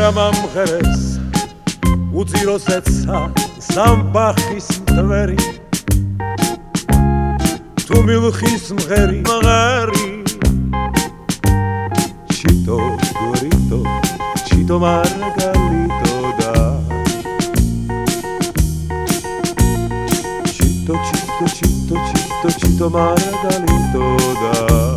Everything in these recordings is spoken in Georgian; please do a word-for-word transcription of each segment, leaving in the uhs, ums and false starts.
ამღერეს უძიროსეცა სამბახის მტვერი თუ მილხის მღერი მღერი ჩიტო გორიტო ჩიტო მარგალიტო და ჩიტო ჩიტო ჩიტო ჩიტო ჩიტო მარგალიტო და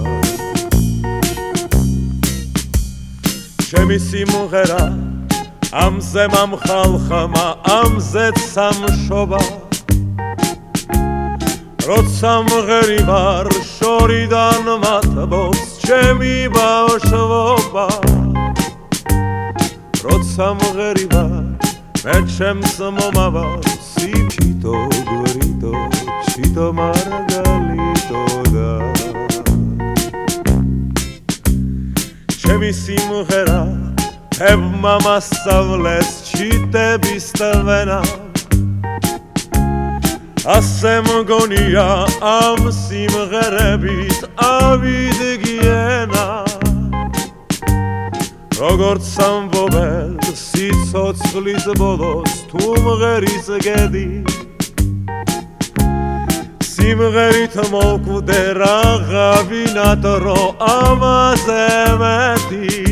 ჩემი სიმღერა ამზე მამხალხამა ამზეც სამშობა როცა მღერი ვარ შორიდან მათბობს ჩემი ბავშვობა როცა მღერი ვარ მე ჩემს მომავალს ჩიტო გორიტო ჩიტო მარგალიტო და ჩემი სიმღერა ევმა მასწავლეს ჩიტების ტვენა ასე მგონია ამ სიმღერებით ავიდგენა როგორც ამბობენ სიცოცხლის ბოლოს თუ მღერის გედი სიმღერით მოკვდე რაღა ვინათ რო ამაზე მეტი